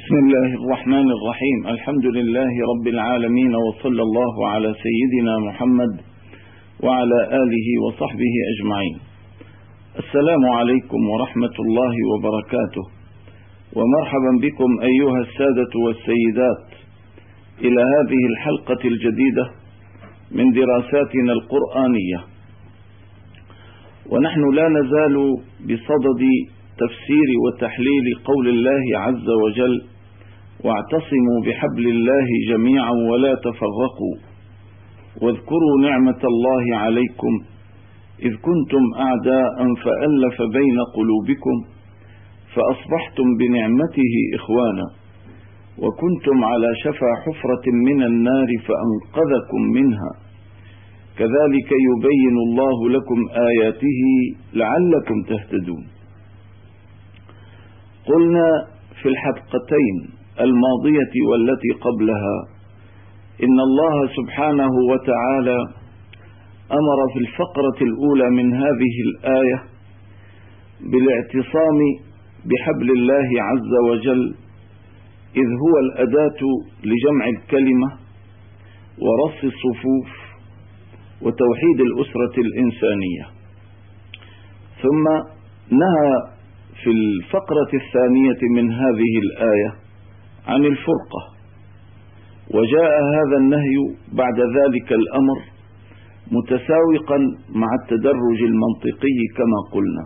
بسم الله الرحمن الرحيم. الحمد لله رب العالمين، وصلى الله على سيدنا محمد وعلى آله وصحبه أجمعين. السلام عليكم ورحمة الله وبركاته، ومرحبا بكم أيها السادة والسيدات إلى هذه الحلقة الجديدة من دراساتنا القرآنية. ونحن لا نزال بصدد تفسير وتحليل قول الله عز وجل: واعتصموا بحبل الله جميعا ولا تفرقوا واذكروا نعمة الله عليكم إذ كنتم أعداء فألف بين قلوبكم فأصبحتم بنعمته إخوانا وكنتم على شفا حفرة من النار فأنقذكم منها كذلك يبين الله لكم آياته لعلكم تهتدون. قلنا في الحلقتين الماضية والتي قبلها إن الله سبحانه وتعالى أمر في الفقرة الأولى من هذه الآية بالاعتصام بحبل الله عز وجل، إذ هو الأداة لجمع الكلمة ورص الصفوف وتوحيد الأسرة الإنسانية. ثم نهى في الفقرة الثانية من هذه الآية عن الفرقة، وجاء هذا النهي بعد ذلك الأمر متساوقا مع التدرج المنطقي كما قلنا.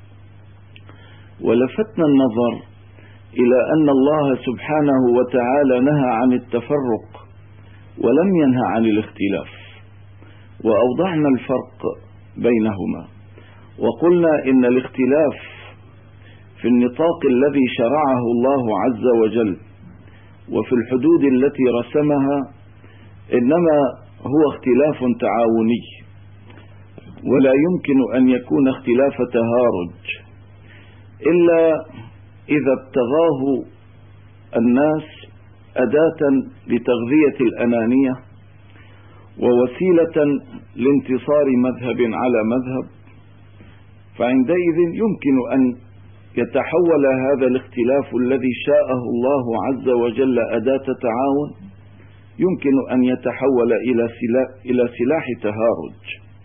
ولفتنا النظر إلى أن الله سبحانه وتعالى نهى عن التفرق ولم ينهى عن الاختلاف، وأوضحنا الفرق بينهما، وقلنا إن الاختلاف في النطاق الذي شرعه الله عز وجل وفي الحدود التي رسمها إنما هو اختلاف تعاوني، ولا يمكن أن يكون اختلاف تهارج إلا إذا ابتغاه الناس أداة لتغذية الأنانية ووسيلة لانتصار مذهب على مذهب، فعندئذ يمكن أن يتحول هذا الاختلاف الذي شاءه الله عز وجل أداة تعاون، يمكن أن يتحول إلى سلاح تهارج.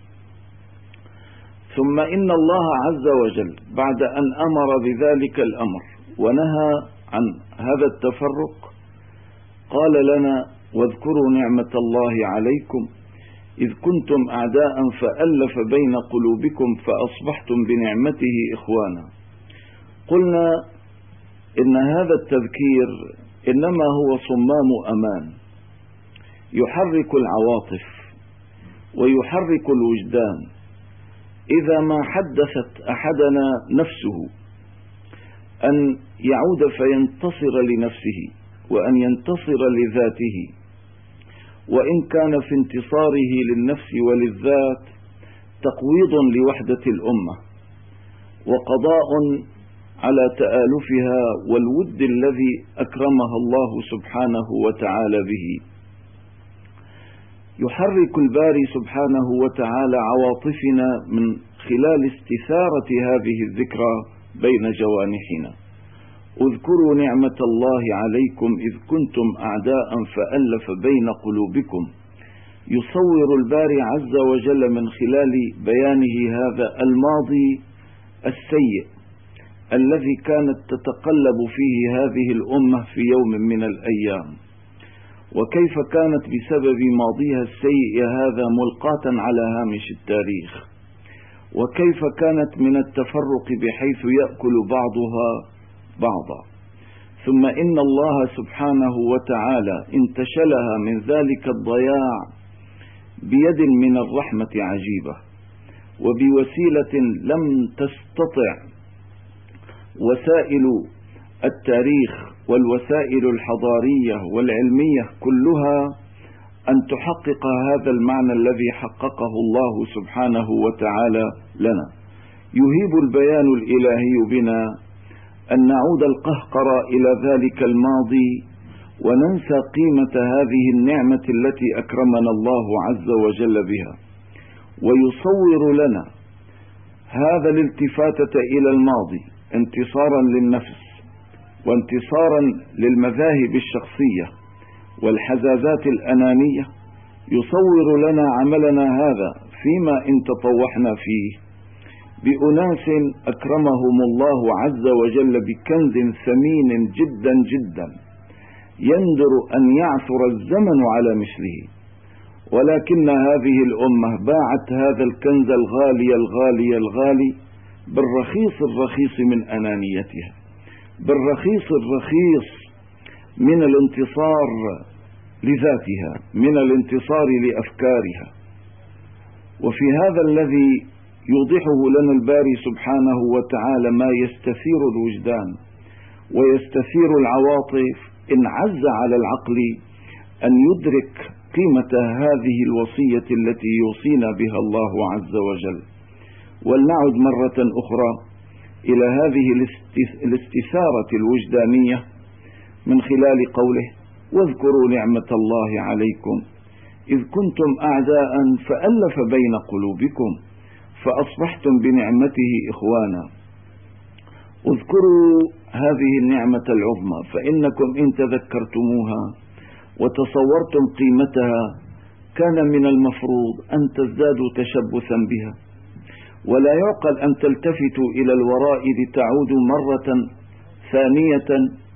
ثم إن الله عز وجل بعد أن أمر بذلك الأمر ونهى عن هذا التفرق قال لنا: واذكروا نعمة الله عليكم إذ كنتم أعداء فألف بين قلوبكم فأصبحتم بنعمته إخوانا. قلنا إن هذا التذكير إنما هو صمام أمان يحرك العواطف ويحرك الوجدان إذا ما حدثت أحدنا نفسه أن يعود فينتصر لنفسه وأن ينتصر لذاته، وإن كان في انتصاره للنفس وللذات تقويض لوحدة الأمة وقضاء على تآلفها والود الذي أكرمها الله سبحانه وتعالى به. يحرك الباري سبحانه وتعالى عواطفنا من خلال استثارة هذه الذكرى بين جوانحنا: اذكروا نعمة الله عليكم إذ كنتم أعداء فألف بين قلوبكم. يصور الباري عز وجل من خلال بيانه هذا الماضي السيء الذي كانت تتقلب فيه هذه الأمة في يوم من الأيام، وكيف كانت بسبب ماضيها السيء هذا ملقاة على هامش التاريخ، وكيف كانت من التفرق بحيث يأكل بعضها بعضا. ثم إن الله سبحانه وتعالى انتشلها من ذلك الضياع بيد من الرحمة عجيبة، وبوسيلة لم تستطع وسائل التاريخ والوسائل الحضارية والعلمية كلها أن تحقق هذا المعنى الذي حققه الله سبحانه وتعالى لنا. يهيب البيان الإلهي بنا أن نعود القهقرى إلى ذلك الماضي وننسى قيمة هذه النعمة التي أكرمنا الله عز وجل بها، ويصور لنا هذا الالتفاتة إلى الماضي انتصارا للنفس وانتصارا للمذاهب الشخصية والحزازات الأنانية، يصور لنا عملنا هذا فيما إن تطوحنا فيه بأناس أكرمهم الله عز وجل بكنز ثمين جدا جدا يندر أن يعثر الزمن على مثله، ولكن هذه الأمة باعت هذا الكنز الغالي الغالي الغالي بالرخيص الرخيص من أنانيتها، بالرخيص الرخيص من الانتصار لذاتها، من الانتصار لأفكارها. وفي هذا الذي يوضحه لنا الباري سبحانه وتعالى ما يستثير الوجدان ويستثير العواطف إن عز على العقل أن يدرك قيمة هذه الوصية التي يوصينا بها الله عز وجل. ولنعد مرة أخرى إلى هذه الاستثارة الوجدانية من خلال قوله: واذكروا نعمة الله عليكم إذ كنتم أعداء فألف بين قلوبكم فأصبحتم بنعمته إخوانا. اذكروا هذه النعمة العظمى، فإنكم إن تذكرتموها وتصورتم قيمتها كان من المفروض أن تزدادوا تشبثا بها، ولا يعقل أن تلتفتوا إلى الوراء لتعودوا مرة ثانية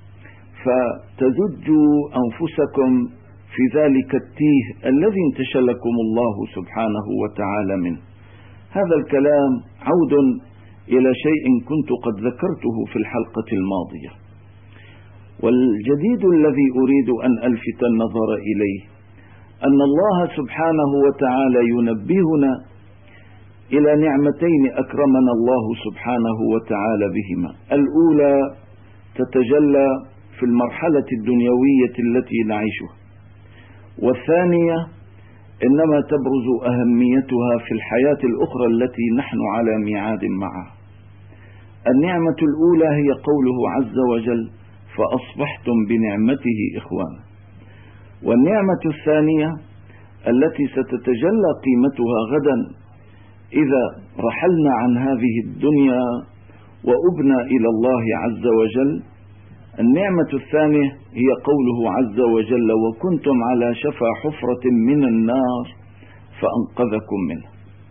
فتزجوا أنفسكم في ذلك التيه الذي انتشلكم الله سبحانه وتعالى منه. هذا الكلام عود إلى شيء كنت قد ذكرته في الحلقة الماضية، والجديد الذي أريد أن ألفت النظر إليه أن الله سبحانه وتعالى ينبهنا إلى نعمتين أكرمنا الله سبحانه وتعالى بهما. الأولى تتجلى في المرحلة الدنيوية التي نعيشها، والثانية إنما تبرز أهميتها في الحياة الأخرى التي نحن على ميعاد معها. النعمة الأولى هي قوله عز وجل: فأصبحتم بنعمته إخوانا. والنعمة الثانية التي ستتجلى قيمتها غدا إذا رحلنا عن هذه الدنيا وأبنى إلى الله عز وجل، النعمة الثانية هي قوله عز وجل: وكنتم على شفا حفرة من النار فأنقذكم منها.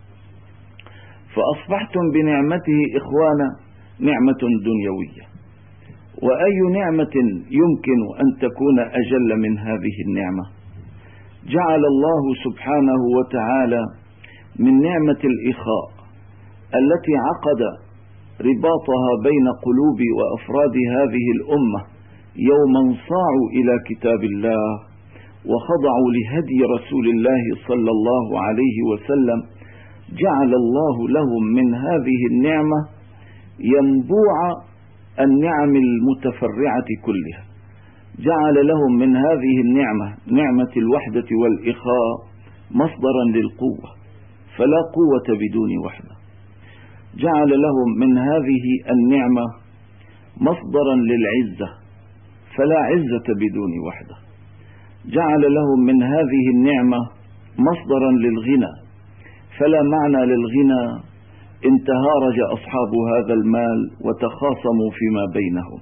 فأصبحتم بنعمته إخوانا، نعمة دنيوية، وأي نعمة يمكن أن تكون أجل من هذه النعمة؟ جعل الله سبحانه وتعالى من نعمة الإخاء التي عقد رباطها بين قلوب وأفراد هذه الأمة يوما صاعوا إلى كتاب الله وخضعوا لهدي رسول الله صلى الله عليه وسلم، جعل الله لهم من هذه النعمة ينبوع النعم المتفرعة كلها. جعل لهم من هذه النعمة، نعمة الوحدة والإخاء، مصدرا للقوة، فلا قوة بدون وحدة. جعل لهم من هذه النعمة مصدرا للعزة، فلا عزة بدون وحدة. جعل لهم من هذه النعمة مصدرا للغنى، فلا معنى للغنى إن تهارج أصحاب هذا المال وتخاصموا فيما بينهم.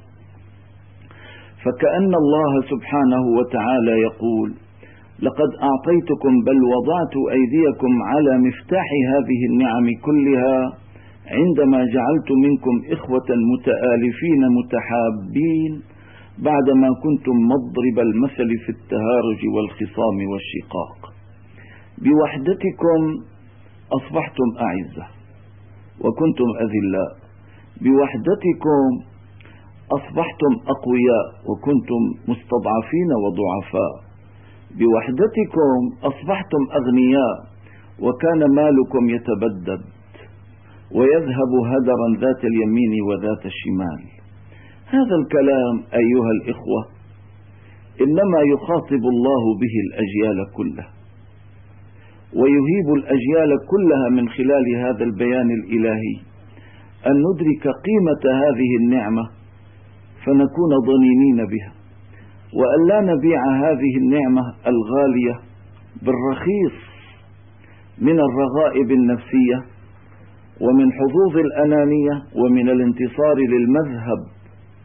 فكأن الله سبحانه وتعالى يقول: لقد أعطيتكم بل وضعت أيديكم على مفتاح هذه النعم كلها عندما جعلت منكم إخوة متآلفين متحابين بعدما كنتم مضرب المثل في التهارج والخصام والشقاق. بوحدتكم أصبحتم أعزة وكنتم أذلاء، بوحدتكم أصبحتم أقوياء وكنتم مستضعفين وضعفاء، بوحدتكم أصبحتم أغنياء وكان مالكم يتبدد ويذهب هدرا ذات اليمين وذات الشمال. هذا الكلام أيها الإخوة إنما يخاطب الله به الأجيال كلها، ويهيب الأجيال كلها من خلال هذا البيان الإلهي أن ندرك قيمة هذه النعمة فنكون ضنينين بها، وأن لا نبيع هذه النعمة الغالية بالرخيص من الرغائب النفسية ومن حظوظ الأنانية ومن الانتصار للمذهب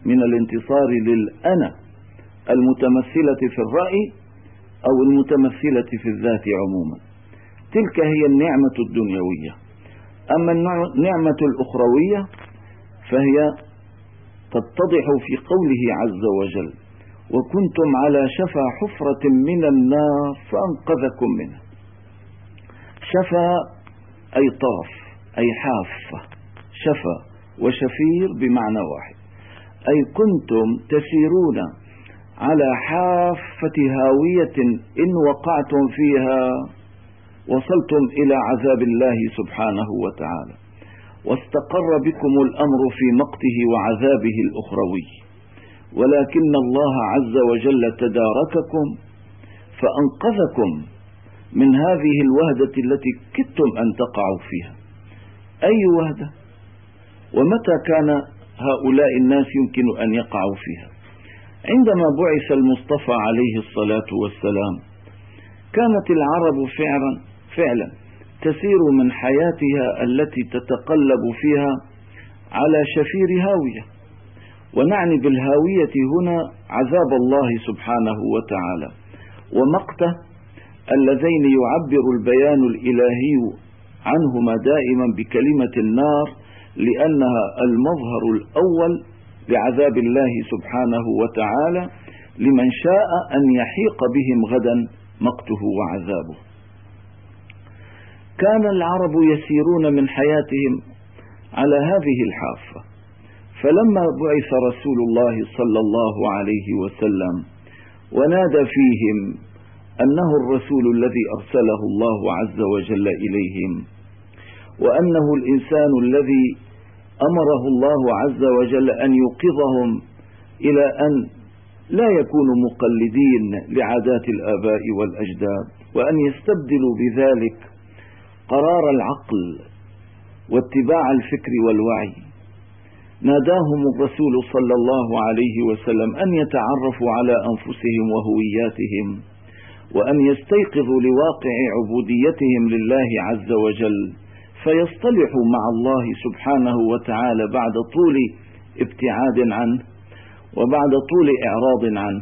من الانتصار للأنا المتمثلة في الرأي أو المتمثلة في الذات عموما. تلك هي النعمة الدنيوية. أما النعمة الأخروية فهي تتضح في قوله عز وجل: وكنتم على شفا حفرة من النار فأنقذكم منها. شفا أي طرف أي حافة، شفا وشفير بمعنى واحد، أي كنتم تسيرون على حافة هاوية إن وقعتم فيها وصلتم إلى عذاب الله سبحانه وتعالى، واستقر بكم الأمر في مقته وعذابه الأخروي، ولكن الله عز وجل تدارككم فأنقذكم من هذه الوهدة التي كدتم أن تقعوا فيها. أي وهدة؟ ومتى كان هؤلاء الناس يمكن أن يقعوا فيها؟ عندما بعث المصطفى عليه الصلاة والسلام كانت العرب فعلا تسير من حياتها التي تتقلب فيها على شفير هاوية، ونعني بالهاوية هنا عذاب الله سبحانه وتعالى ومقته، اللذين يعبر البيان الإلهي عنهما دائما بكلمة النار، لأنها المظهر الأول لعذاب الله سبحانه وتعالى لمن شاء أن يحيق بهم غدا مقته وعذابه. كان العرب يسيرون من حياتهم على هذه الحافة، فلما بعث رسول الله صلى الله عليه وسلم ونادى فيهم أنه الرسول الذي أرسله الله عز وجل إليهم، وأنه الإنسان الذي أمره الله عز وجل أن يوقظهم إلى أن لا يكونوا مقلدين لعادات الآباء والأجداد، وأن يستبدلوا بذلك قرار العقل واتباع الفكر والوعي، ناداهم الرسول صلى الله عليه وسلم أن يتعرفوا على أنفسهم وهوياتهم، وأن يستيقظوا لواقع عبوديتهم لله عز وجل، فيصطلحوا مع الله سبحانه وتعالى بعد طول ابتعاد عنه وبعد طول إعراض عنه.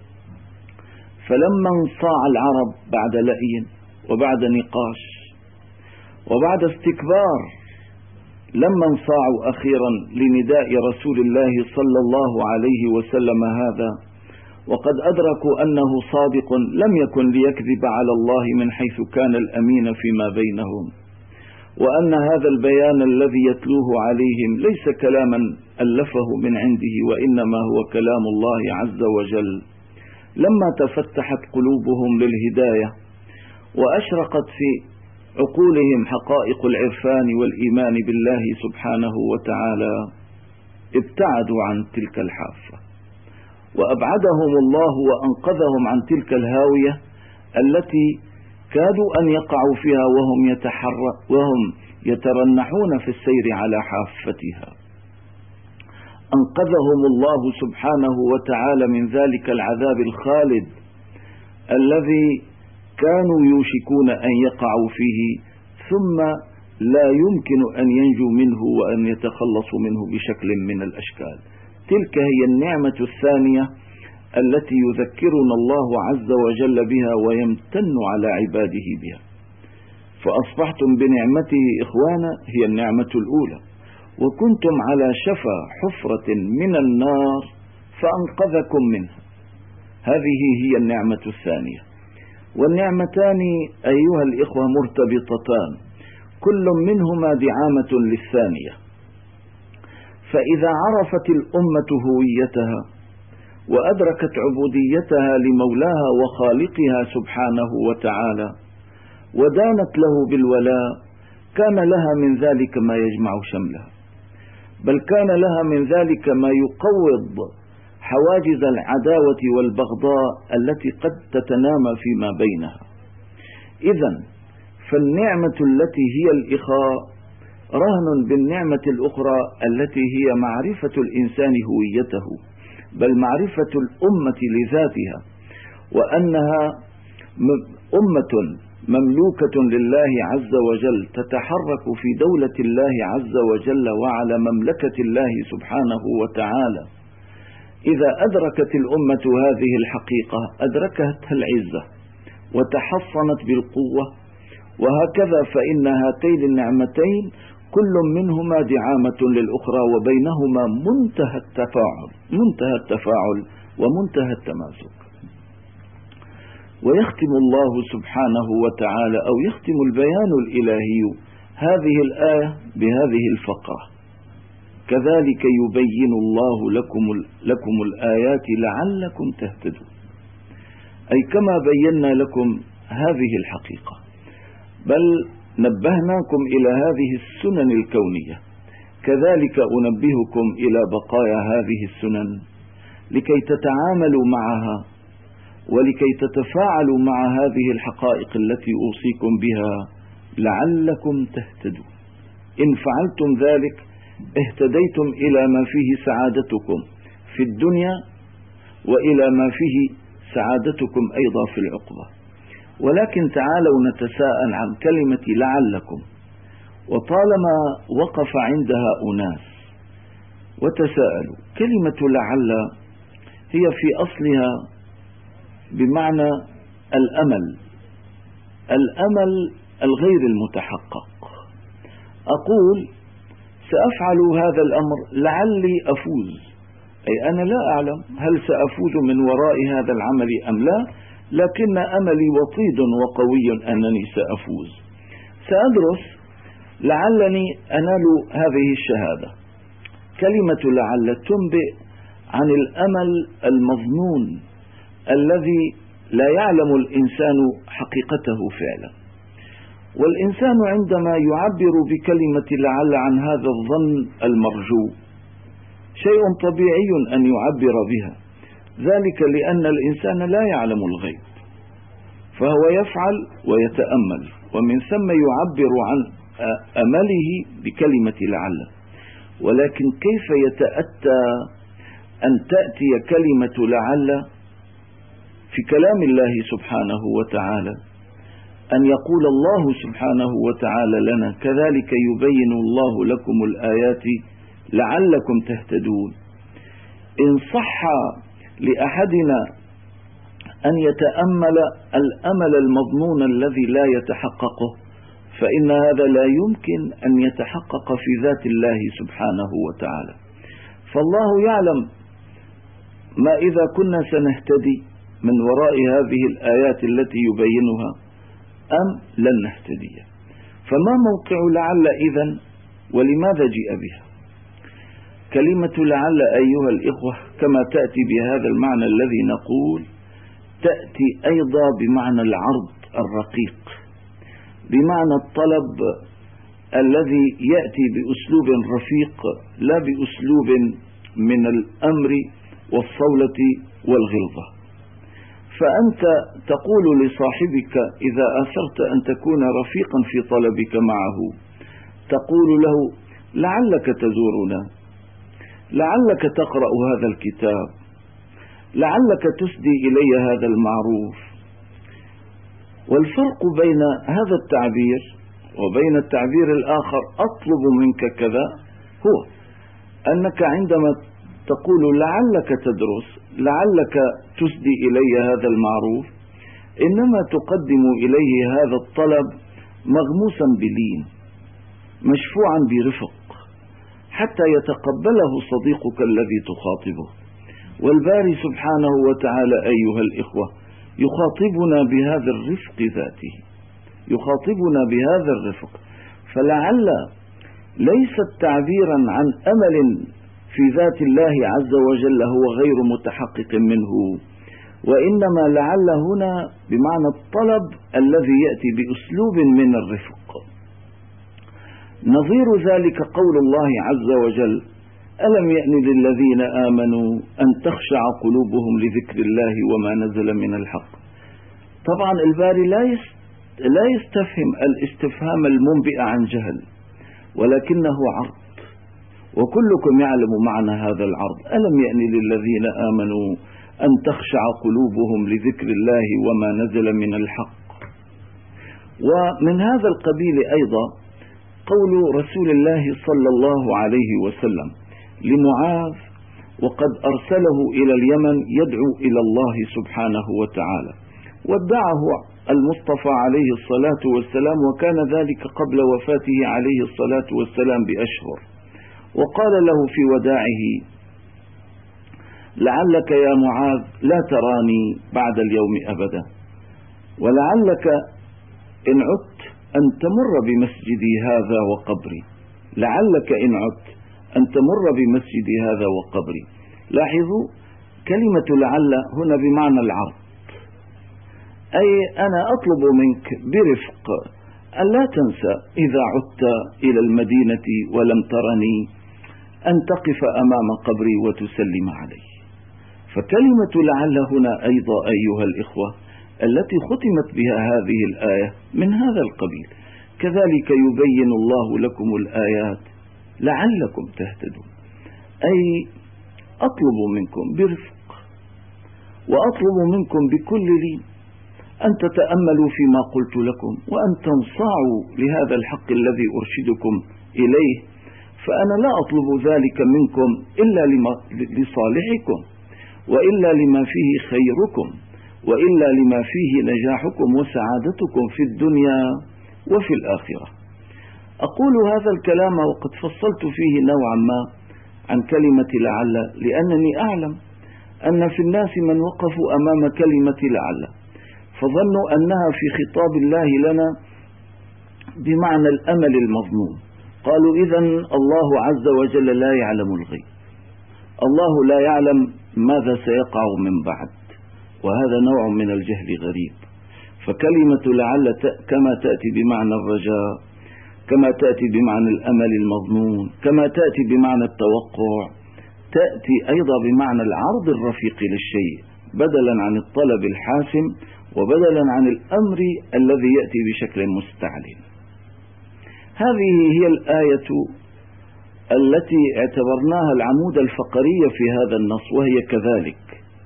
فلما انصاع العرب بعد لأي وبعد نقاش وبعد استكبار، لما انصاعوا أخيرا لنداء رسول الله صلى الله عليه وسلم هذا، وقد أدركوا أنه صادق لم يكن ليكذب على الله من حيث كان الأمين فيما بينهم، وأن هذا البيان الذي يتلوه عليهم ليس كلاما ألفه من عنده، وإنما هو كلام الله عز وجل، لما تفتحت قلوبهم للهداية وأشرقت في عقولهم حقائق العرفان والإيمان بالله سبحانه وتعالى، ابتعدوا عن تلك الحافة، وأبعدهم الله وأنقذهم عن تلك الهاوية التي كادوا أن يقعوا فيها وهم يترنحون في السير على حافتها. أنقذهم الله سبحانه وتعالى من ذلك العذاب الخالد الذي كانوا يوشكون أن يقعوا فيه، ثم لا يمكن أن ينجوا منه وأن يتخلصوا منه بشكل من الأشكال. تلك هي النعمة الثانية التي يذكرنا الله عز وجل بها ويمتن على عباده بها. فأصبحتم بنعمته إخوانا هي النعمة الأولى، وكنتم على شفا حفرة من النار فأنقذكم منها، هذه هي النعمة الثانية. والنعمتان أيها الإخوة مرتبطتان، كل منهما دعامة للثانية. فإذا عرفت الأمة هويتها وأدركت عبوديتها لمولاها وخالقها سبحانه وتعالى ودانت له بالولاء، كان لها من ذلك ما يجمع شملها، بل كان لها من ذلك ما يقوض حواجز العداوة والبغضاء التي قد تتنامى فيما بينها. إذن فالنعمة التي هي الإخاء رهن بالنعمة الأخرى التي هي معرفة الإنسان هويته، بل معرفة الأمة لذاتها، وأنها أمة مملوكة لله عز وجل تتحرك في دولة الله عز وجل وعلى مملكة الله سبحانه وتعالى، إذا أدركت الأمة هذه الحقيقة أدركتها العزة وتحصنت بالقوة، وهكذا فإن هاتين النعمتين كل منهما دعامة للأخرى، وبينهما منتهى التفاعل ومنتهى التماسك. ويختم الله سبحانه وتعالى أو يختم البيان الإلهي هذه الآية بهذه الفقرة: كذلك يبين الله لكم الآيات لعلكم تهتدون. أي كما بينا لكم هذه الحقيقة، بل نبهناكم إلى هذه السنن الكونية، كذلك أنبهكم إلى بقايا هذه السنن لكي تتعاملوا معها ولكي تتفاعلوا مع هذه الحقائق التي أوصيكم بها لعلكم تهتدون. إن فعلتم ذلك اهتديتم إلى ما فيه سعادتكم في الدنيا وإلى ما فيه سعادتكم أيضا في العقبة. ولكن تعالوا نتساءل عن كلمة لعلكم، وطالما وقف عندها أناس وتساءلوا، كلمة لعل هي في أصلها بمعنى الأمل الغير المتحقق. أقول سأفعل هذا الأمر لعلي أفوز، أي أنا لا أعلم هل سأفوز من وراء هذا العمل أم لا، لكن أملي وطيد وقوي أنني سأفوز. سأدرس لعلني أنال هذه الشهادة. كلمة لعل تنبئ عن الأمل المظنون الذي لا يعلم الإنسان حقيقته فعلا. والإنسان عندما يعبر بكلمة لعل عن هذا الظن المرجو شيء طبيعي أن يعبر بها، ذلك لأن الإنسان لا يعلم الغيب، فهو يفعل ويتأمل، ومن ثم يعبر عن أمله بكلمة لعل. ولكن كيف يتأتى أن تأتي كلمة لعل في كلام الله سبحانه وتعالى، أن يقول الله سبحانه وتعالى لنا كذلك يبين الله لكم الآيات لعلكم تهتدون؟ إن صح لأحدنا أن يتأمل الأمل المظنون الذي لا يتحققه، فإن هذا لا يمكن أن يتحقق في ذات الله سبحانه وتعالى. فالله يعلم ما إذا كنا سنهتدي من وراء هذه الآيات التي يبينها أم لن نهتدي. فما موقع لعل إذن، ولماذا جيء بها؟ كلمة لعل أيها الإخوة كما تأتي بهذا المعنى الذي نقول، تأتي أيضا بمعنى العرض الرقيق، بمعنى الطلب الذي يأتي بأسلوب رفيق لا بأسلوب من الأمر والصولة والغلظة. فأنت تقول لصاحبك إذا أثرت أن تكون رفيقا في طلبك معه، تقول له لعلك تزورنا، لعلك تقرأ هذا الكتاب، لعلك تسدي إلي هذا المعروف. والفرق بين هذا التعبير وبين التعبير الآخر أطلب منك كذا هو أنك عندما تقول لعلك تدرس، لعلك تسدي إلي هذا المعروف، إنما تقدم إليه هذا الطلب مغموسا بلين، مشفوعا برفق، حتى يتقبله صديقك الذي تخاطبه. والباري سبحانه وتعالى أيها الإخوة يخاطبنا بهذا الرفق ذاته، يخاطبنا بهذا الرفق. فلعل ليست تعبيرا عن أمل في ذات الله عز وجل هو غير متحقق منه، وإنما لعل هنا بمعنى الطلب الذي يأتي بأسلوب من الرفق. نظير ذلك قول الله عز وجل: ألم يأن للذين آمنوا أن تخشع قلوبهم لذكر الله وما نزل من الحق. طبعا الباري لا يستفهم الاستفهام المنبئ عن جهل، ولكنه عرض، وكلكم يعلم معنى هذا العرض: ألم يأن للذين آمنوا أن تخشع قلوبهم لذكر الله وما نزل من الحق. ومن هذا القبيل أيضا قول رسول الله صلى الله عليه وسلم لمعاذ: وقد أرسله إلى اليمن يدعو إلى الله سبحانه وتعالى، وادعه المصطفى عليه الصلاة والسلام، وكان ذلك قبل وفاته عليه الصلاة والسلام بأشهر. وقال له في وداعه: لعلك يا معاذ لا تراني بعد اليوم أبدا، ولعلك إن عدت أن تمر بمسجدي هذا وقبري، لعلك إن عدت أن تمر بمسجدي هذا وقبري. لاحظوا كلمة لعل هنا بمعنى العرض، أي أنا أطلب منك برفق أن لا تنسى إذا عدت إلى المدينة ولم ترني أن تقف أمام قبري وتسلم علي. فكلمة لعل هنا أيضا أيها الإخوة التي ختمت بها هذه الآية من هذا القبيل. كذلك يبين الله لكم الآيات لعلكم تهتدون، أي أطلب منكم برفق، وأطلب منكم بكل لين أن تتأملوا فيما قلت لكم، وأن تنصاعوا لهذا الحق الذي أرشدكم إليه. فأنا لا أطلب ذلك منكم إلا لصالحكم، وإلا لما فيه خيركم، وإلا لما فيه نجاحكم وسعادتكم في الدنيا وفي الآخرة. أقول هذا الكلام وقد فصلت فيه نوعا ما عن كلمة لعل، لأنني أعلم أن في الناس من وقفوا أمام كلمة لعل فظنوا أنها في خطاب الله لنا بمعنى الأمل المظنون. قالوا إذن الله عز وجل لا يعلم الغيب، الله لا يعلم ماذا سيقع من بعد، وهذا نوع من الجهل غريب. فكلمة لعل كما تأتي بمعنى الرجاء، كما تأتي بمعنى الأمل المظنون، كما تأتي بمعنى التوقع، تأتي أيضا بمعنى العرض الرفيق للشيء، بدلا عن الطلب الحاسم، وبدلا عن الأمر الذي يأتي بشكل مستعلن. هذه هي الآية التي اعتبرناها العمود الفقري في هذا النص، وهي كذلك.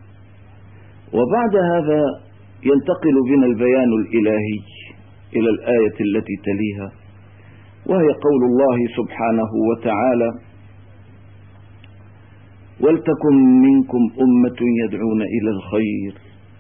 وبعد هذا ينتقل بنا البيان الإلهي إلى الآية التي تليها، وهي قول الله سبحانه وتعالى: ولتكن منكم أمة يدعون إلى الخير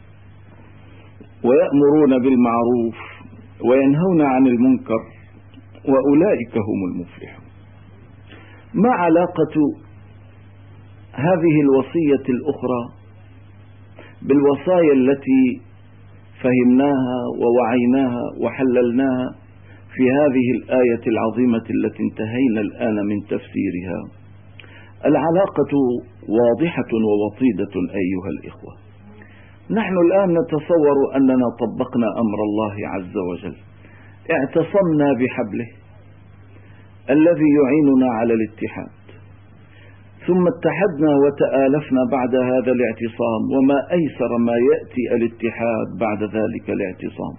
ويأمرون بالمعروف وينهون عن المنكر وأولئك هم المفلحون. ما علاقة هذه الوصية الأخرى بالوصايا التي فهمناها ووعيناها وحللناها في هذه الآية العظيمة التي انتهينا الآن من تفسيرها؟ العلاقة واضحة ووطيدة أيها الإخوة. نحن الآن نتصور أننا طبقنا أمر الله عز وجل، اعتصمنا بحبله الذي يعيننا على الاتحاد، ثم اتحدنا وتآلفنا بعد هذا الاعتصام، وما أيسر ما يأتي الاتحاد بعد ذلك الاعتصام.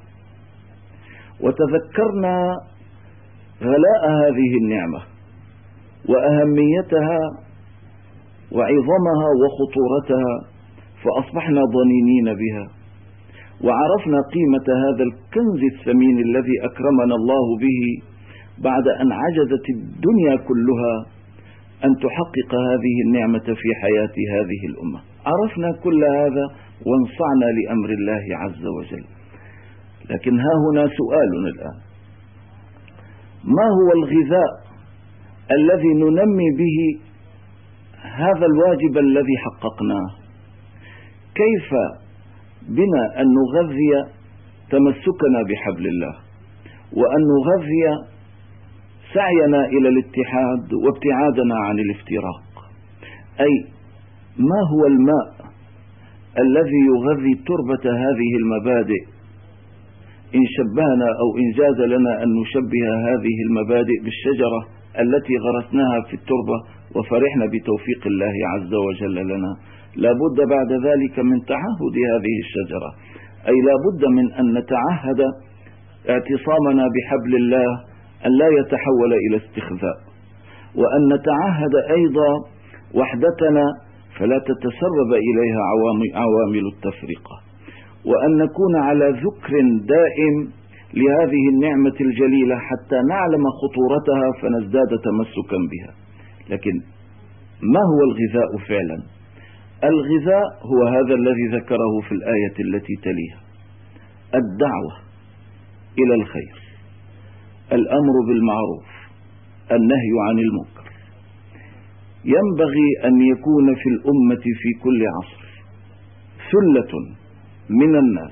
وتذكرنا غلاء هذه النعمة وأهميتها وعظمها وخطورتها، فأصبحنا ضنينين بها، وعرفنا قيمة هذا الكنز الثمين الذي أكرمنا الله به بعد أن عجزت الدنيا كلها أن تحقق هذه النعمة في حياة هذه الأمة. عرفنا كل هذا وانصعنا لأمر الله عز وجل. لكن ها هنا سؤال الآن: ما هو الغذاء الذي ننمي به هذا الواجب الذي حققناه؟ كيف بنا أن نغذي تمسكنا بحبل الله، وأن نغذي سعينا إلى الاتحاد وابتعادنا عن الافتراق؟ أي ما هو الماء الذي يغذي تربة هذه المبادئ؟ إن شبهنا أو إن جاز لنا أن نشبه هذه المبادئ بالشجرة التي غرسناها في التربة وفرحنا بتوفيق الله عز وجل لنا، لابد بعد ذلك من تعهد هذه الشجرة، أي لابد من أن نتعهد اعتصامنا بحبل الله أن لا يتحول إلى استخفاء، وأن نتعهد أيضا وحدتنا فلا تتسرب إليها عوامل التفرقة، وأن نكون على ذكر دائم لهذه النعمة الجليلة حتى نعلم خطورتها فنزداد تمسكا بها. لكن ما هو الغذاء فعلا؟ الغذاء هو هذا الذي ذكره في الآية التي تليها: الدعوة إلى الخير، الأمر بالمعروف، النهي عن المنكر. ينبغي أن يكون في الأمة في كل عصر ثلة من الناس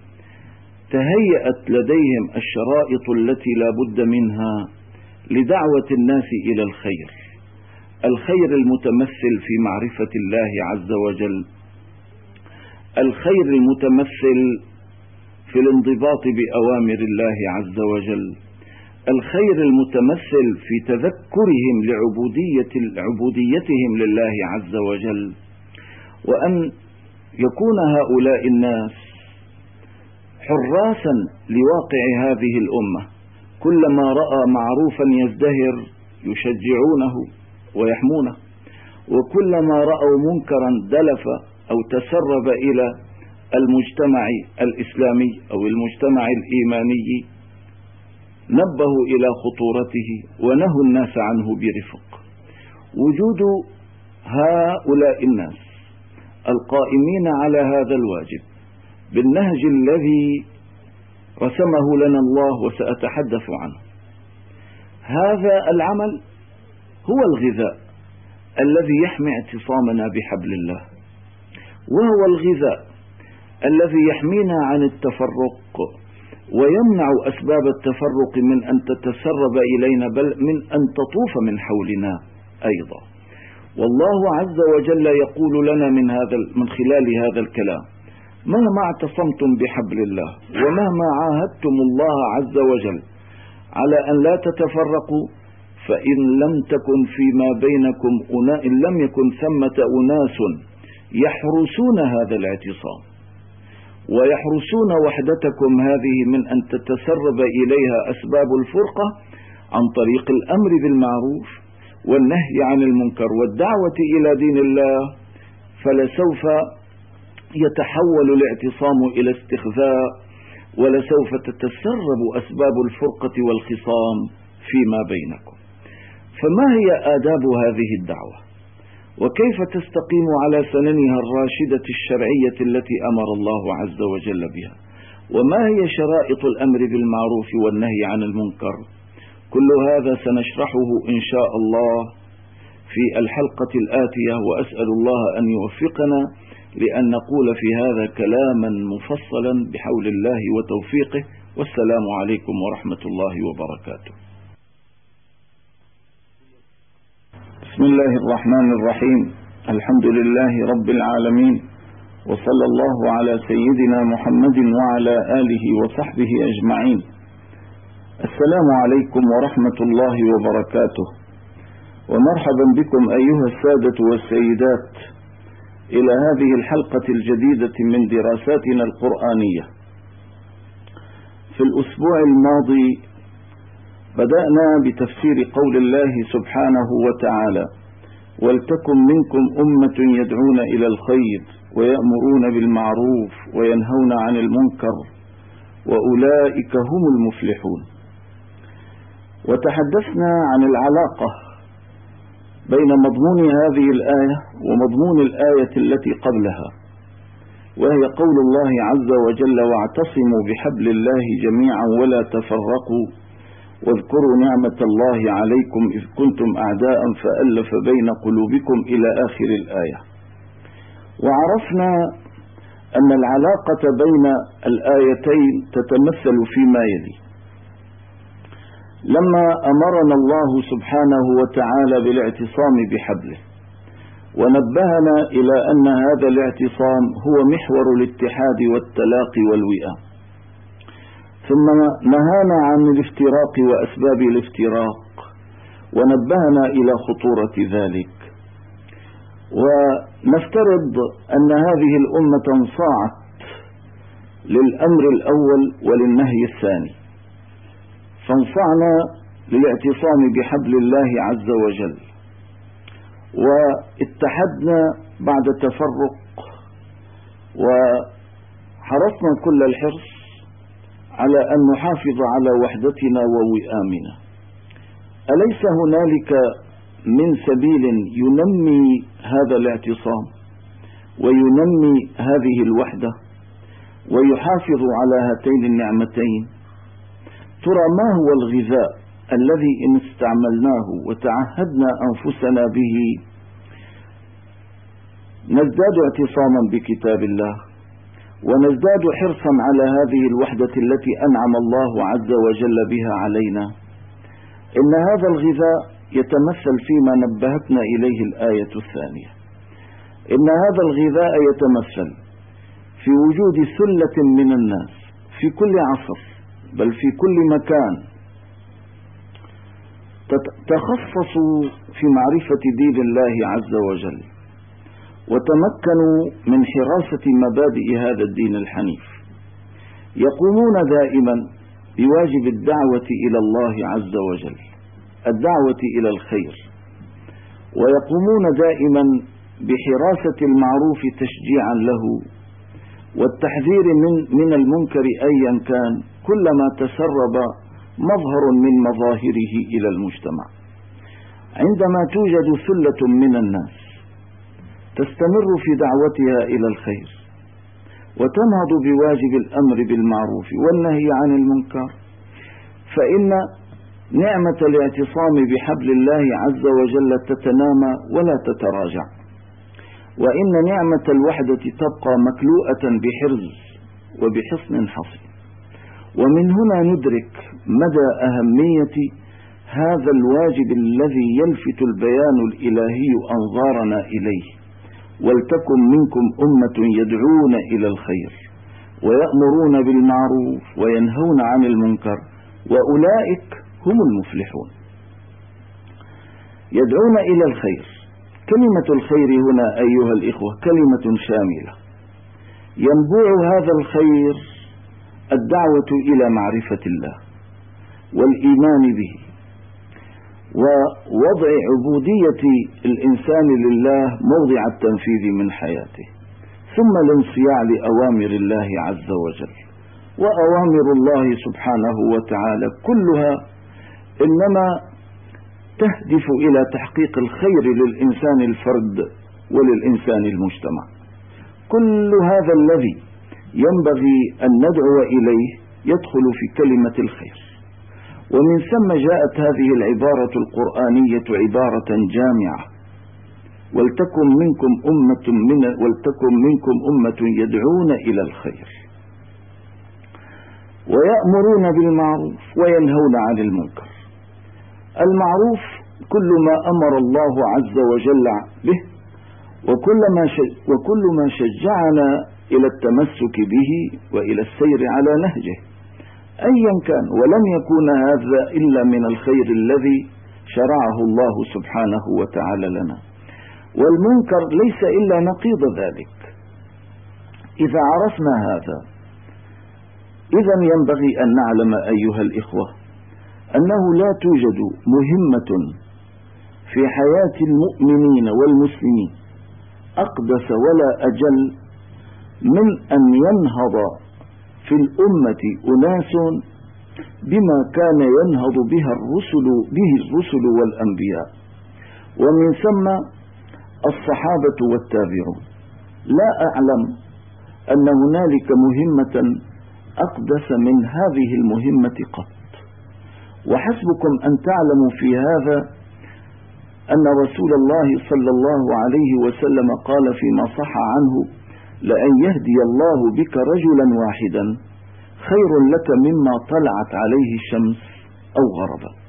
تهيأت لديهم الشرائط التي لا بد منها لدعوة الناس إلى الخير، الخير المتمثل في معرفة الله عز وجل، الخير المتمثل في الانضباط بأوامر الله عز وجل، الخير المتمثل في تذكرهم لعبوديتهم لله عز وجل، وأن يكون هؤلاء الناس حراسا لواقع هذه الأمة، كلما رأى معروفا يزدهر يشجعونه ويحمونه، وكلما رأوا منكرا دلف أو تسرب إلى المجتمع الإسلامي أو المجتمع الإيماني نبهوا إلى خطورته ونهوا الناس عنه برفق. وجود هؤلاء الناس القائمين على هذا الواجب بالنهج الذي رسمه لنا الله وسأتحدث عنه، هذا العمل هو الغذاء الذي يحمي اعتصامنا بحبل الله، وهو الغذاء الذي يحمينا عن التفرق ويمنع أسباب التفرق من أن تتسرب إلينا، بل من أن تطوف من حولنا أيضا. والله عز وجل يقول لنا من خلال هذا الكلام: مهما اعتصمتم بحبل الله ومهما عاهدتم الله عز وجل على أن لا تتفرقوا، فإن لم يكن ثمة أناس يحرسون هذا الاعتصام ويحرسون وحدتكم هذه من أن تتسرب إليها أسباب الفرقة عن طريق الأمر بالمعروف والنهي عن المنكر والدعوة إلى دين الله، فلسوف يتحول الاعتصام إلى استخفاء، ولسوف تتسرب أسباب الفرقة والخصام فيما بينكم. فما هي آداب هذه الدعوة؟ وكيف تستقيم على سننها الراشدة الشرعية التي أمر الله عز وجل بها؟ وما هي شرائط الأمر بالمعروف والنهي عن المنكر؟ كل هذا سنشرحه إن شاء الله في الحلقة الآتية، وأسأل الله أن يوفقنا لأن نقول في هذا كلاما مفصلا بحول الله وتوفيقه. والسلام عليكم ورحمة الله وبركاته. بسم الله الرحمن الرحيم. الحمد لله رب العالمين، وصلى الله على سيدنا محمد وعلى آله وصحبه أجمعين. السلام عليكم ورحمة الله وبركاته، ومرحبا بكم أيها السادة والسيدات إلى هذه الحلقة الجديدة من دراساتنا القرآنية. في الأسبوع الماضي بدأنا بتفسير قول الله سبحانه وتعالى: ولتكن منكم أمة يدعون إلى الخير ويأمرون بالمعروف وينهون عن المنكر وأولئك هم المفلحون. وتحدثنا عن العلاقة بين مضمون هذه الآية ومضمون الآية التي قبلها، وهي قول الله عز وجل: واعتصموا بحبل الله جميعا ولا تفرقوا واذكروا نعمة الله عليكم إذ كنتم أعداء فألف بين قلوبكم إلى آخر الآية. وعرفنا أن العلاقة بين الآيتين تتمثل فيما يلي: لما أمرنا الله سبحانه وتعالى بالاعتصام بحبله ونبهنا إلى أن هذا الاعتصام هو محور الاتحاد والتلاقي والوئام، ثم نهانا عن الافتراق وأسباب الافتراق ونبهنا إلى خطورة ذلك. ونفترض أن هذه الأمة انصاعت للأمر الأول وللنهي الثاني، فانصعنا للاعتصام بحبل الله عز وجل، واتحدنا بعد تفرق، وحرصنا كل الحرص على أن نحافظ على وحدتنا ووئامنا. أليس هنالك من سبيل ينمي هذا الاعتصام وينمي هذه الوحدة ويحافظ على هاتين النعمتين؟ ترى ما هو الغذاء الذي إن استعملناه وتعهدنا أنفسنا به نزداد اعتصاما بكتاب الله ونزداد حرصا على هذه الوحدة التي أنعم الله عز وجل بها علينا؟ إن هذا الغذاء يتمثل فيما نبهتنا إليه الآية الثانية. إن هذا الغذاء يتمثل في وجود ثلة من الناس في كل عصر بل في كل مكان تخصصوا في معرفة دين الله عز وجل وتمكنوا من حراسة مبادئ هذا الدين الحنيف، يقومون دائما بواجب الدعوة إلى الله عز وجل، الدعوة إلى الخير، ويقومون دائما بحراسة المعروف تشجيعا له والتحذير من المنكر أيا كان كلما تسرب مظهر من مظاهره إلى المجتمع. عندما توجد ثلة من الناس تستمر في دعوتها إلى الخير وتنهض بواجب الأمر بالمعروف والنهي عن المنكر، فإن نعمة الاعتصام بحبل الله عز وجل تتنامى ولا تتراجع، وإن نعمة الوحدة تبقى مكلوءة بحرز وبحصن حصين. ومن هنا ندرك مدى أهمية هذا الواجب الذي يلفت البيان الإلهي أنظارنا إليه: ولتكن منكم أمة يدعون إلى الخير ويأمرون بالمعروف وينهون عن المنكر وأولئك هم المفلحون. يدعون إلى الخير، كلمة الخير هنا أيها الإخوة كلمة شاملة، ينبوع هذا الخير الدعوة إلى معرفة الله والإيمان به ووضع عبودية الإنسان لله موضع التنفيذ من حياته، ثم الانصياع لأوامر الله عز وجل. وأوامر الله سبحانه وتعالى كلها إنما تهدف إلى تحقيق الخير للإنسان الفرد وللإنسان المجتمع. كل هذا الذي ينبغي أن ندعو إليه يدخل في كلمة الخير، ومن ثم جاءت هذه العبارة القرآنية عبارة جامعة: ولتكن منكم أمة يدعون إلى الخير ويأمرون بالمعروف وينهون عن المنكر. المعروف كل ما أمر الله عز وجل به وكل ما شجعنا إلى التمسك به وإلى السير على نهجه أيا كان، ولم يكون هذا إلا من الخير الذي شرعه الله سبحانه وتعالى لنا. والمنكر ليس إلا نقيض ذلك. إذا عرفنا هذا إذن ينبغي أن نعلم أيها الإخوة أنه لا توجد مهمة في حياة المؤمنين والمسلمين أقدس ولا أجل من أن ينهض في الأمة أناس بما كان ينهض به الرسل والأنبياء، ومن ثم الصحابة والتابعون. لا أعلم أن هنالك مهمة أقدس من هذه المهمة قط. وحسبكم أن تعلموا في هذا أن رسول الله صلى الله عليه وسلم قال فيما صح عنه: لأن يهدي الله بك رجلا واحدا خير لك مما طلعت عليه الشمس أو غربت.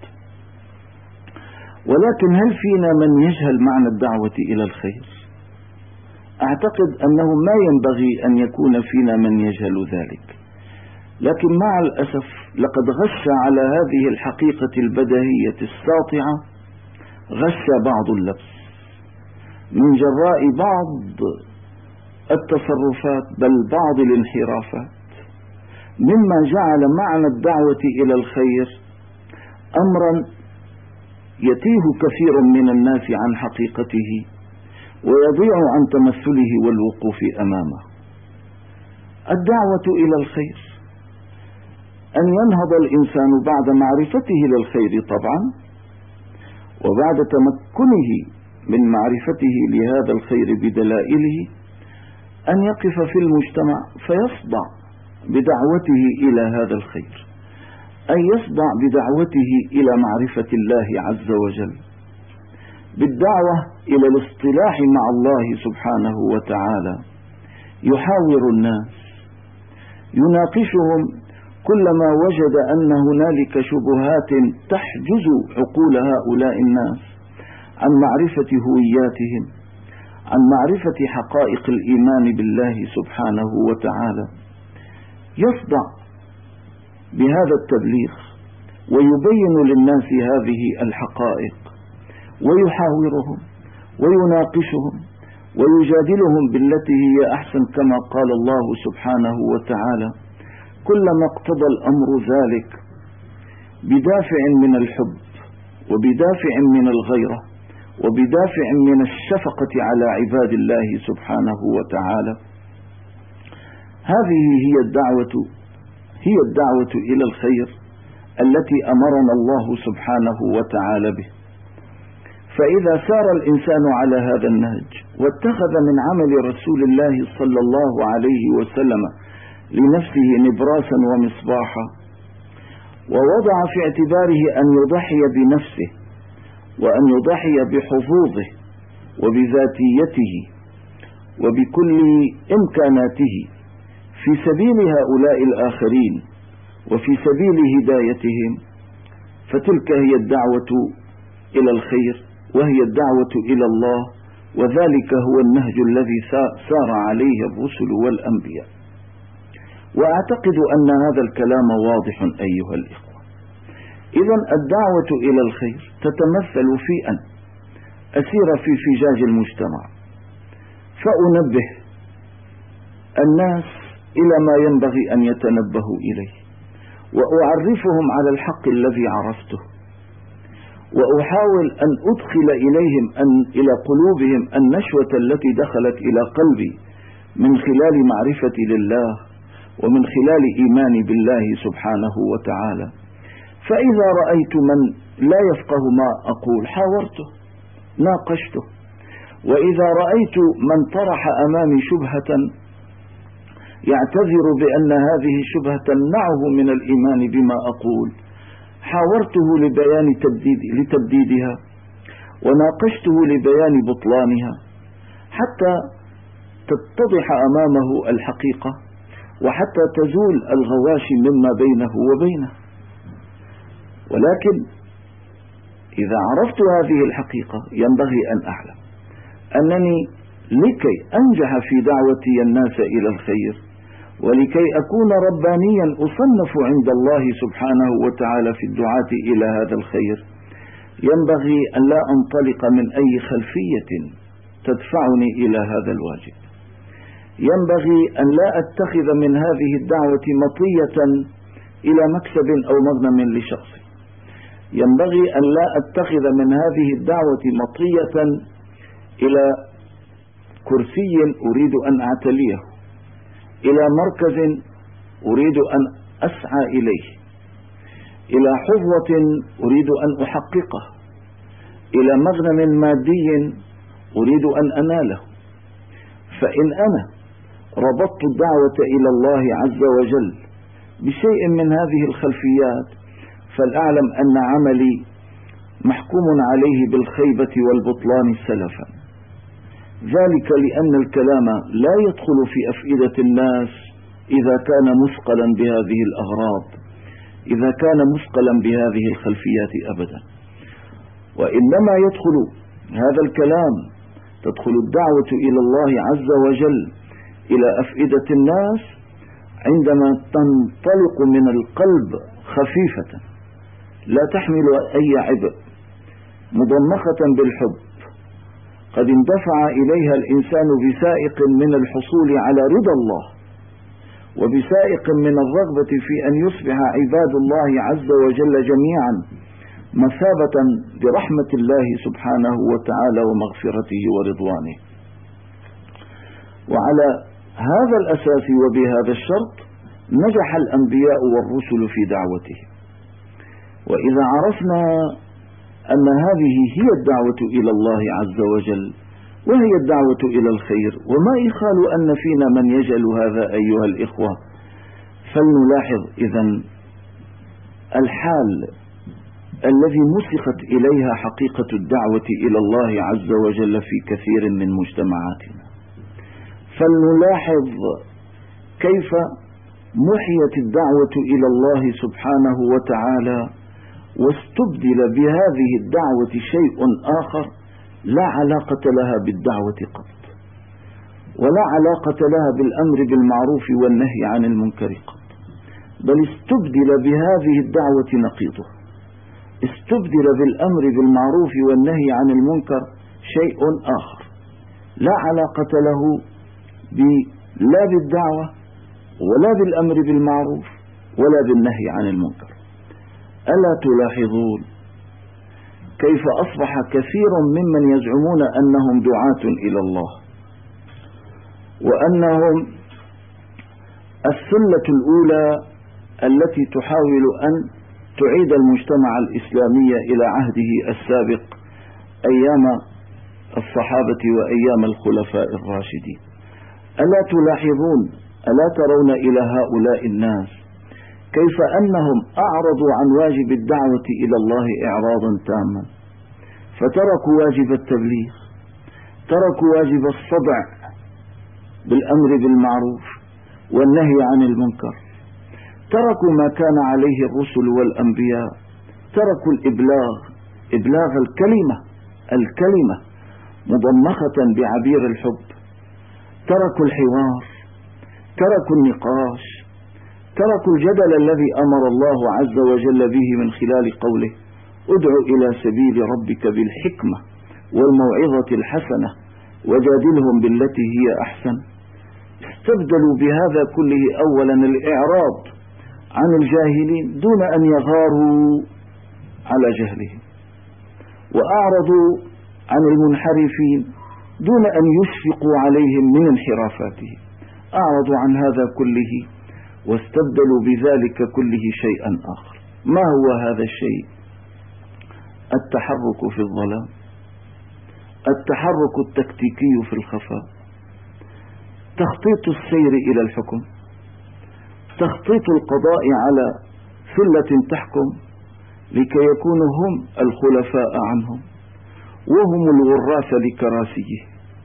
ولكن هل فينا من يجهل معنى الدعوة إلى الخير؟ أعتقد أنه ما ينبغي أن يكون فينا من يجهل ذلك، لكن مع الأسف لقد غش على هذه الحقيقة البديهية الساطعة غش بعض اللبس من جراء بعض التصرفات بل بعض الانحرافات، مما جعل معنى الدعوة إلى الخير أمرا يتيه كثير من الناس عن حقيقته ويضيع عن تمثله والوقوف أمامه. الدعوة إلى الخير أن ينهض الإنسان بعد معرفته للخير طبعا وبعد تمكنه من معرفته لهذا الخير بدلائله أن يقف في المجتمع فيصدع بدعوته إلى هذا الخير، أن يصدع بدعوته إلى معرفة الله عز وجل، بالدعوة إلى الاصطلاح مع الله سبحانه وتعالى. يحاور الناس، يناقشهم كلما وجد أن هنالك شبهات تحجز عقول هؤلاء الناس عن معرفة هوياتهم، عن معرفة حقائق الإيمان بالله سبحانه وتعالى. يصدع بهذا التبليغ ويبين للناس هذه الحقائق، ويحاورهم ويناقشهم ويجادلهم بالتي هي أحسن، كما قال الله سبحانه وتعالى: كلما اقتضى الأمر ذلك بدافع من الحب وبدافع من الغيرة وبدافع من الشفقة على عباد الله سبحانه وتعالى. هذه هي الدعوة إلى الخير التي أمرنا الله سبحانه وتعالى به. فإذا سار الإنسان على هذا النهج واتخذ من عمل رسول الله صلى الله عليه وسلم لنفسه نبراسا ومصباحا، ووضع في اعتباره أن يضحي بنفسه وأن يضحي بحظوظه وبذاتيته وبكل إمكاناته في سبيل هؤلاء الآخرين وفي سبيل هدايتهم، فتلك هي الدعوة إلى الخير، وهي الدعوة إلى الله، وذلك هو النهج الذي سار عليه الرسل والأنبياء. وأعتقد أن هذا الكلام واضح أيها الإخوة. إذن الدعوة إلى الخير تتمثل في أن أسير في فجاج المجتمع فأنبه الناس إلى ما ينبغي أن يتنبهوا إليه، وأعرفهم على الحق الذي عرفته، وأحاول أن أدخل إليهم إلى قلوبهم النشوة التي دخلت إلى قلبي من خلال معرفتي لله ومن خلال إيماني بالله سبحانه وتعالى. فإذا رأيت من لا يفقه ما أقول حاورته، ناقشته. وإذا رأيت من طرح أمامي شبهة يعتذر بأن هذه الشبهة تمنعه من الإيمان بما أقول، حاورته لتبديدها وناقشته لبيان بطلانها حتى تتضح أمامه الحقيقة، وحتى تزول الغواشي مما بينه وبينه. ولكن إذا عرفت هذه الحقيقة ينبغي أن أعلم أنني لكي أنجح في دعوتي الناس إلى الخير، ولكي أكون ربانيا أصنف عند الله سبحانه وتعالى في الدعاة إلى هذا الخير، ينبغي أن لا أنطلق من أي خلفية تدفعني إلى هذا الواجب. ينبغي أن لا أتخذ من هذه الدعوة مطية إلى مكسب أو مغنم لشخصي. ينبغي أن لا أتخذ من هذه الدعوة مطية إلى كرسي أريد أن أعتليه، إلى مركز أريد أن أسعى إليه، إلى حظوة أريد أن أحققه، إلى مغنم مادي أريد أن أناله. فإن أنا ربطت الدعوة إلى الله عز وجل بشيء من هذه الخلفيات، فلأعلم أن عملي محكوم عليه بالخيبة والبطلان سلفا. ذلك لأن الكلام لا يدخل في أفئدة الناس إذا كان مثقلا بهذه الأغراض، إذا كان مثقلا بهذه الخلفيات أبدا. وإنما يدخل هذا الكلام، تدخل الدعوة إلى الله عز وجل إلى أفئدة الناس عندما تنطلق من القلب خفيفة لا تحمل أي عبء، مضمخة بالحب، قد اندفع إليها الإنسان بسائق من الحصول على رضا الله، وبسائق من الرغبة في أن يصبح عباد الله عز وجل جميعا مثابة برحمة الله سبحانه وتعالى ومغفرته ورضوانه. وعلى هذا الأساس وبهذا الشرط نجح الأنبياء والرسل في دعوتهم. وإذا عرفنا أن هذه هي الدعوة إلى الله عز وجل، وهي الدعوة إلى الخير، وما يخال أن فينا من يجهل هذا أيها الإخوة. فلنلاحظ إذن الحال الذي مسخت إليها حقيقة الدعوة إلى الله عز وجل في كثير من مجتمعاتنا. فلنلاحظ كيف محيت الدعوة إلى الله سبحانه وتعالى، واستبدل بهذه الدعوة شيء آخر لا علاقة لها بالدعوة قط، ولا علاقة لها بالأمر بالمعروف والنهي عن المنكر قط، بل استبدل بهذه الدعوة نقيضه. استبدل بالأمر بالمعروف والنهي عن المنكر شيء آخر لا علاقة له لا بالدعوة ولا بالأمر بالمعروف ولا بالنهي عن المنكر. ألا تلاحظون كيف أصبح كثير ممن يزعمون أنهم دعاة إلى الله، وأنهم السلة الأولى التي تحاول أن تعيد المجتمع الإسلامي إلى عهده السابق أيام الصحابة وأيام الخلفاء الراشدين. ألا تلاحظون، ألا ترون إلى هؤلاء الناس كيف أنهم أعرضوا عن واجب الدعوة إلى الله إعراضا تاما، فتركوا واجب التبليغ، تركوا واجب الصدع بالأمر بالمعروف والنهي عن المنكر، تركوا ما كان عليه الرسل والأنبياء، تركوا إبلاغ الكلمة مضمخة بعبير الحب، تركوا الحوار، تركوا النقاش، تركوا الجدل الذي أمر الله عز وجل به من خلال قوله ادع إلى سبيل ربك بالحكمة والموعظة الحسنة وجادلهم بالتي هي أحسن. استبدلوا بهذا كله أولا الإعراض عن الجاهلين دون أن يغاروا على جهلهم، وأعرضوا عن المنحرفين دون أن يشفقوا عليهم من انحرافاتهم. أعرضوا عن هذا كله واستبدلوا بذلك كله شيئا آخر. ما هو هذا الشيء؟ التحرك في الظلام، التحرك التكتيكي في الخفاء، تخطيط السير إلى الحكم، تخطيط القضاء على ثلة تحكم لكي يكونوا هم الخلفاء عنهم وهم الوراث لكراسيه.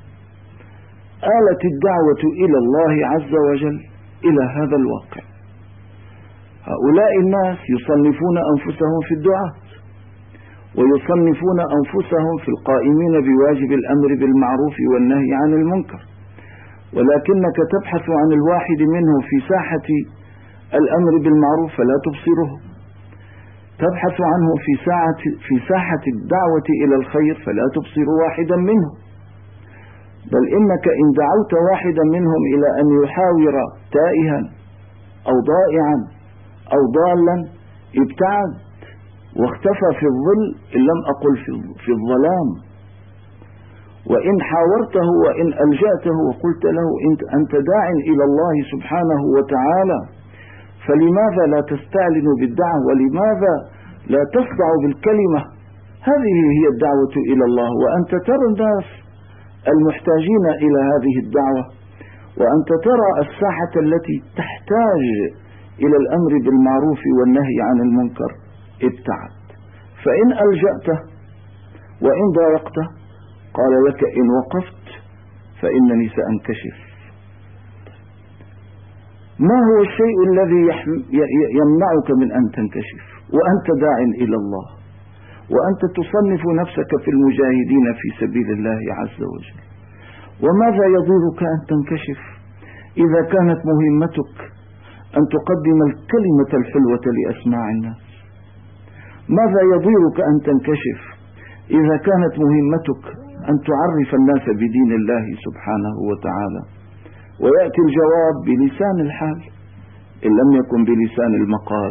آلت الدعوة إلى الله عز وجل إلى هذا الواقع. هؤلاء الناس يصنفون أنفسهم في الدعاة، ويصنفون أنفسهم في القائمين بواجب الأمر بالمعروف والنهي عن المنكر، ولكنك تبحث عن الواحد منهم في ساحة الأمر بالمعروف فلا تبصره، تبحث عنه في ساحة الدعوة إلى الخير فلا تبصر واحدا منهم، بل إنك إن دعوت واحدا منهم إلى أن يحاور تائها أو ضائعا أو ضالا ابتعد واختفى في الظل، إن لم أقل في الظلام. وإن حاورته وإن ألجأته وقلت له أنت داع إلى الله سبحانه وتعالى، فلماذا لا تستعلن بالدعوة؟ ولماذا لا تصدع بالكلمة؟ هذه هي الدعوة إلى الله، وأنت ترى الناس المحتاجين إلى هذه الدعوة، وأنت ترى الساحة التي تحتاج إلى الأمر بالمعروف والنهي عن المنكر. ابتعد. فإن ألجأته وإن ضايقته قال لك إن وقفت فإنني سأنكشف. ما هو الشيء الذي يمنعك من أن تنكشف وأنت داع إلى الله، وأنت تصنف نفسك في المجاهدين في سبيل الله عز وجل؟ وماذا يضيرك أن تنكشف إذا كانت مهمتك أن تقدم الكلمة الحلوة لأسماع الناس؟ ماذا يضيرك أن تنكشف إذا كانت مهمتك أن تعرف الناس بدين الله سبحانه وتعالى؟ ويأتي الجواب بلسان الحال إن لم يكن بلسان المقال.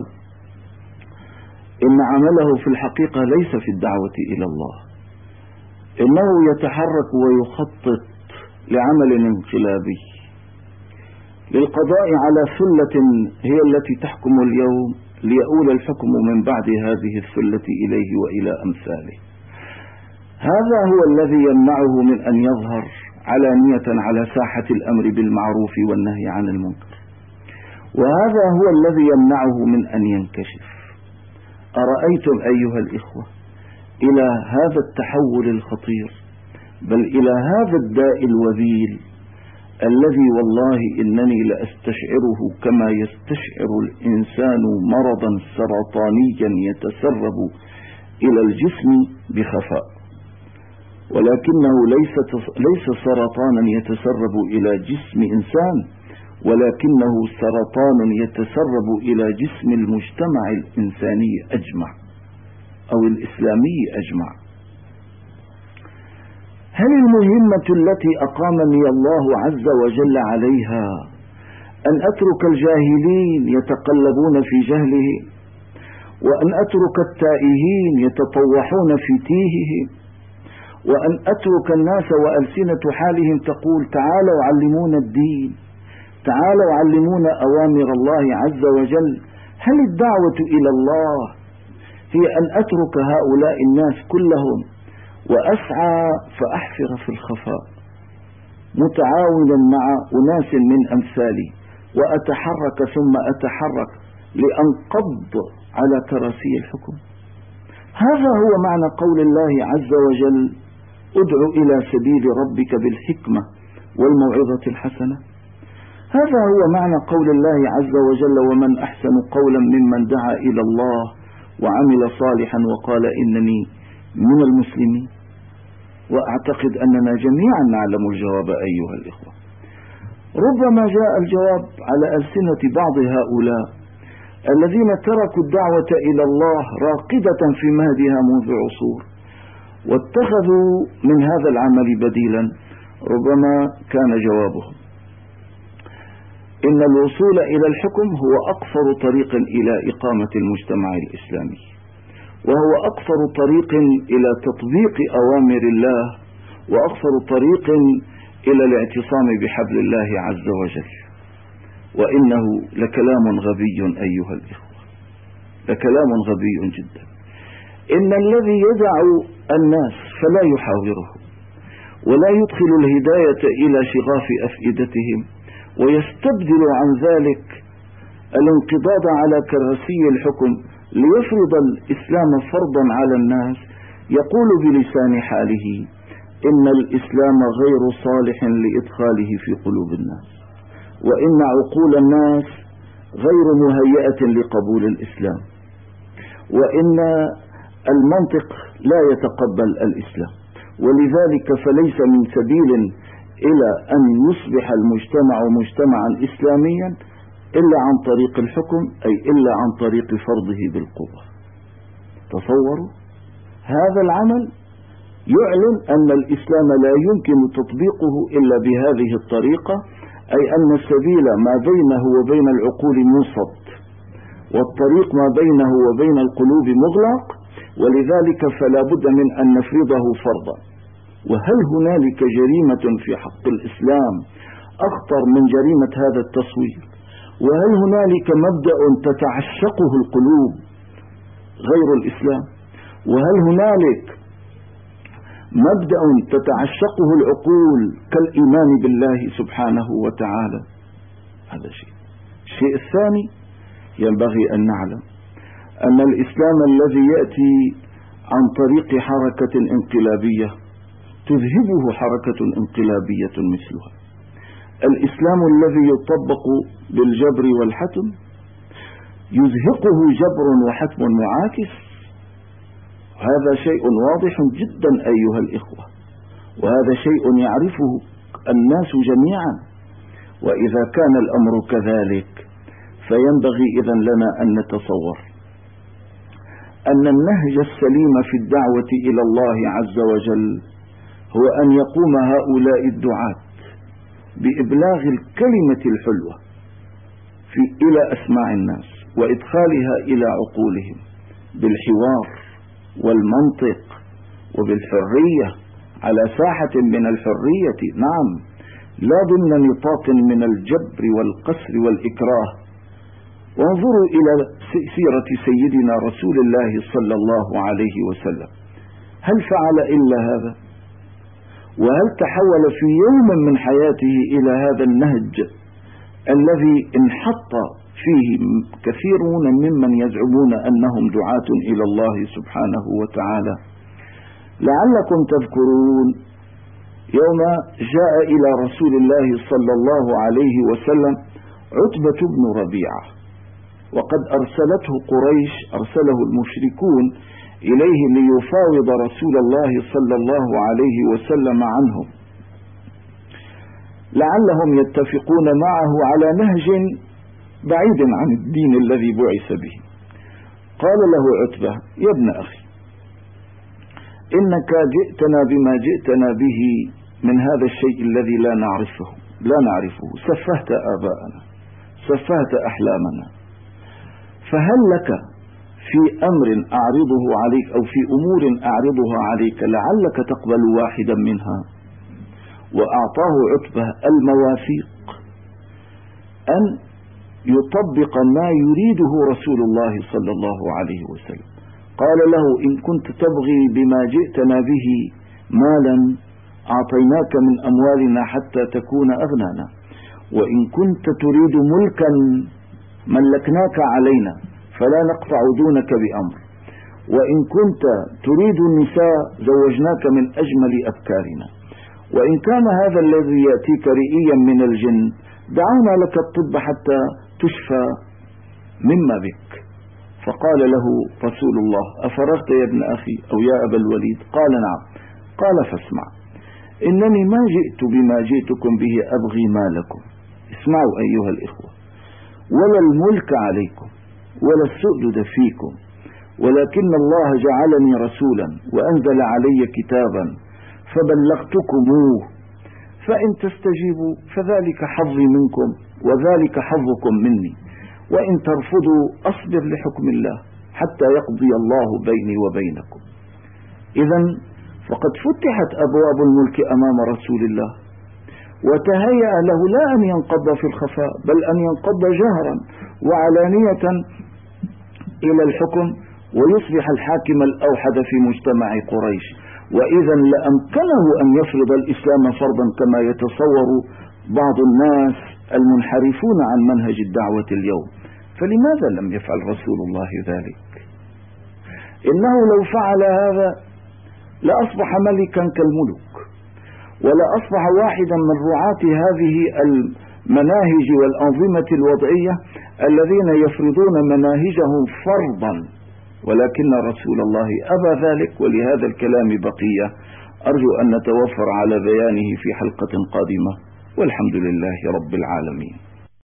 إن عمله في الحقيقة ليس في الدعوة إلى الله، إنه يتحرك ويخطط لعمل انقلابي، للقضاء على ثلة هي التي تحكم اليوم ليؤول الحكم من بعد هذه الثلة إليه وإلى أمثاله. هذا هو الذي يمنعه من أن يظهر علانية على ساحة الأمر بالمعروف والنهي عن المنكر، وهذا هو الذي يمنعه من أن ينكشف. أرأيتم أيها الإخوة إلى هذا التحول الخطير، بل إلى هذا الداء الوبيل الذي والله إنني لأستشعره كما يستشعر الإنسان مرضا سرطانيا يتسرب إلى الجسم بخفاء، ولكنه ليس سرطانا يتسرب إلى جسم إنسان، ولكنه سرطان يتسرب إلى جسم المجتمع الإنساني أجمع أو الإسلامي أجمع. هل المهمة التي أقامني الله عز وجل عليها أن أترك الجاهلين يتقلبون في جهله، وأن أترك التائهين يتطوحون في تيههم، وأن أترك الناس وألسنة حالهم تقول تعالوا علمونا الدين، تعالوا علمونا أوامر الله عز وجل؟ هل الدعوة إلى الله هي أن أترك هؤلاء الناس كلهم وأسعى فأحفر في الخفاء متعاونا مع أناس من أمثالي وأتحرك ثم أتحرك لأنقض على كراسي الحكم؟ هذا هو معنى قول الله عز وجل ادع إلى سبيل ربك بالحكمة والموعظة الحسنة. هذا هو معنى قول الله عز وجل ومن أحسن قولا ممن دعا إلى الله وعمل صالحا وقال إنني من المسلمين. وأعتقد أننا جميعا نعلم الجواب أيها الإخوة. ربما جاء الجواب على ألسنة بعض هؤلاء الذين تركوا الدعوة إلى الله راقدة في مهدها منذ عصور واتخذوا من هذا العمل بديلا. ربما كان جوابهم إن الوصول إلى الحكم هو أقصر طريق إلى إقامة المجتمع الإسلامي، وهو أقصر طريق إلى تطبيق أوامر الله، وأقصر طريق إلى الاعتصام بحبل الله عز وجل. وإنه لكلام غبي أيها الإخوة، لكلام غبي جدا. إن الذي يدع الناس فلا يحاوره ولا يدخل الهداية إلى شغاف أفئدتهم ويستبدل عن ذلك الانقضاض على كرسي الحكم ليفرض الإسلام فرضا على الناس، يقول بلسان حاله إن الإسلام غير صالح لإدخاله في قلوب الناس، وإن عقول الناس غير مهيئة لقبول الإسلام، وإن المنطق لا يتقبل الإسلام، ولذلك فليس من سبيل إلى أن يصبح المجتمع مجتمعا إسلاميا إلا عن طريق الحكم، أي إلا عن طريق فرضه بالقوة. تصوروا هذا العمل يعلن أن الإسلام لا يمكن تطبيقه إلا بهذه الطريقة، أي أن السبيل ما بينه وبين العقول موصد، والطريق ما بينه وبين القلوب مغلق، ولذلك فلا بد من أن نفرضه فرضا. وهل هنالك جريمة في حق الإسلام أخطر من جريمة هذا التصوير؟ وهل هنالك مبدأ تتعشقه القلوب غير الإسلام؟ وهل هنالك مبدأ تتعشقه العقول كالإيمان بالله سبحانه وتعالى؟ هذا شيء. الشيء الثاني ينبغي أن نعلم أن الإسلام الذي يأتي عن طريق حركة انقلابية تذهبه حركة انقلابية مثلها. الإسلام الذي يطبق بالجبر والحتم يزهقه جبر وحتم معاكس. هذا شيء واضح جدا أيها الإخوة، وهذا شيء يعرفه الناس جميعا. وإذا كان الأمر كذلك فينبغي إذن لنا أن نتصور أن النهج السليم في الدعوة إلى الله عز وجل هو أن يقوم هؤلاء الدعاة بإبلاغ الكلمة الحلوة إلى أسماع الناس وإدخالها إلى عقولهم بالحوار والمنطق وبالحرية، على ساحة من الحرية، نعم، لا ضمن نطاق من الجبر والقسر والإكراه. وانظروا إلى سيرة سيدنا رسول الله صلى الله عليه وسلم، هل فعل إلا هذا؟ وهل تحول في يوم من حياته إلى هذا النهج الذي انحط فيه كثيرون ممن يزعمون أنهم دعاة إلى الله سبحانه وتعالى؟ لعلكم تذكرون يوم جاء إلى رسول الله صلى الله عليه وسلم عتبة بن ربيعة، وقد أرسله المشركون إليه ليفاوض رسول الله صلى الله عليه وسلم عنهم، لعلهم يتفقون معه على نهج بعيد عن الدين الذي بعث به. قال له عتبة: يا ابن أخي، إنك جئتنا بما جئتنا به من هذا الشيء الذي لا نعرفه، سفهت آباءنا، سفهت أحلامنا، فهل لك في أمر أعرضه عليك أو في أمور أعرضها عليك لعلك تقبل واحدا منها؟ وأعطاه عتبة المواثيق أن يطبق ما يريده رسول الله صلى الله عليه وسلم. قال له: إن كنت تبغي بما جئتنا به مالا أعطيناك من أموالنا حتى تكون أغنانا، وإن كنت تريد ملكا ملكناك علينا فلا نقطع دونك بأمر، وإن كنت تريد النساء زوجناك من أجمل أبكارنا، وإن كان هذا الذي يأتيك رئيا من الجن دعونا لك الطب حتى تشفى مما بك. فقال له رسول الله: أفرغت يا ابن أخي أو يا أبا الوليد؟ قال: نعم. قال: فاسمع، إنني ما جئت بما جئتكم به أبغي مالكم، اسمعوا أيها الإخوة، ولا الملك عليكم ولا السؤدد فيكم، ولكن الله جعلني رسولا وأنزل علي كتابا فبلغتكموه، فإن تستجيبوا فذلك حظي منكم وذلك حظكم مني، وإن ترفضوا أصبر لحكم الله حتى يقضي الله بيني وبينكم. إذن فقد فتحت أبواب الملك أمام رسول الله، وتهيأ له لا أن ينقض في الخفاء بل أن ينقض جهرا وعلانية إلى الحكم ويصبح الحاكم الأوحد في مجتمع قريش، وإذا لأمكنه أن يفرض الإسلام فرضا كما يتصور بعض الناس المنحرفون عن منهج الدعوة اليوم. فلماذا لم يفعل رسول الله ذلك؟ إنه لو فعل هذا لأصبح ملكا كالملوك، ولا أصبح واحدا من رعاة هذه المناهج والأنظمة الوضعية الذين يفرضون مناهجهم فرضا، ولكن رسول الله أبى ذلك، ولهذا الكلام بقية أرجو أن نتوفر على بيانه في حلقة قادمة، والحمد لله رب العالمين.